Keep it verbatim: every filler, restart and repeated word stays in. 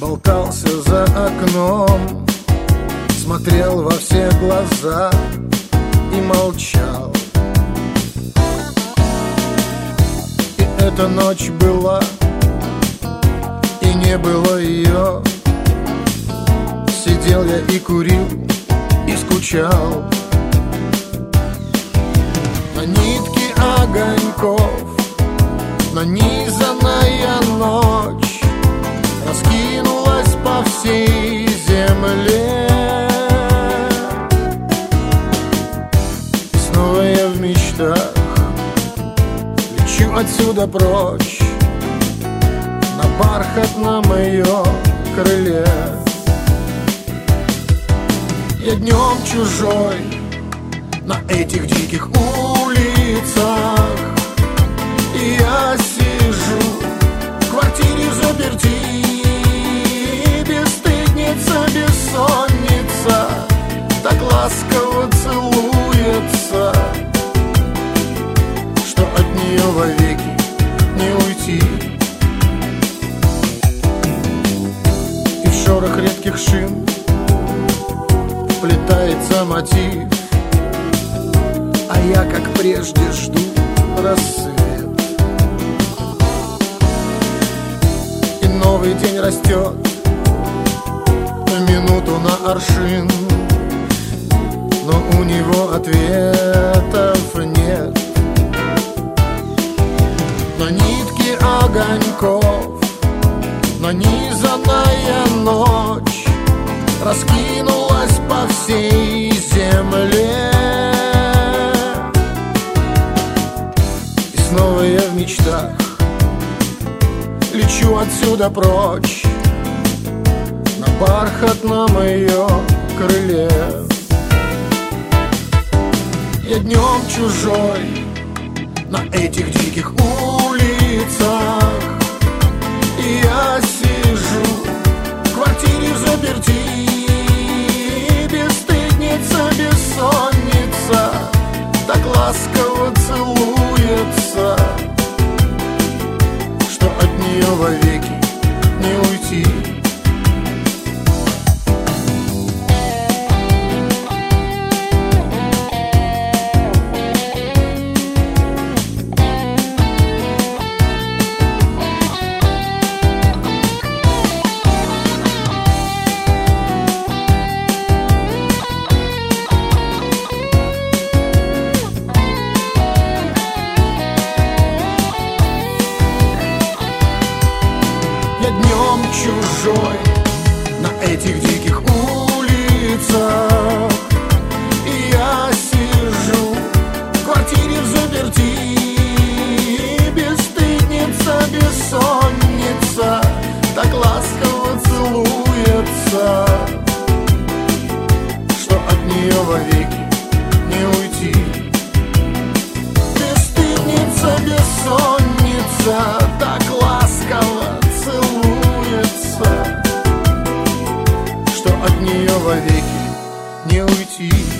болтался за окном, смотрел во все глаза и молчал. И эта ночь была, и не было ее. Сидел я и курил, и скучал. На нитке огоньков нанизанная ночь раскинулась по всей земле. И снова я в мечтах лечу отсюда прочь на бархатном ее крыле. Я днем чужой на этих диких улицах, и я сижу в квартире заперти. Бесстыдница, бессонница так ласково целуется, что от нее вовеки не уйти. И в шорох редких шин вплетается мотив, а я, как прежде, жду рассвет. И новый день растет в минуту на аршин, но у него ответов нет. На нитке огоньков нанизанная ночь раскинулась по всей земле. И снова я в мечтах лечу отсюда прочь на бархатном ее крыле. Я днем чужой на этих диких улицах, и я сижу в квартире взаперти. Бесстыдница, бессонница так ласково целуется, что от нее вовеки не уйти. Я днем чужой на этих диких улицах, и я сижу в квартире взаперти. Бесстыдница, бессонница так ласково целуется, что от нее вовеки не уйти. Бесстыдница, бессонница так ласково целуется, что от нее вовеки не уйти.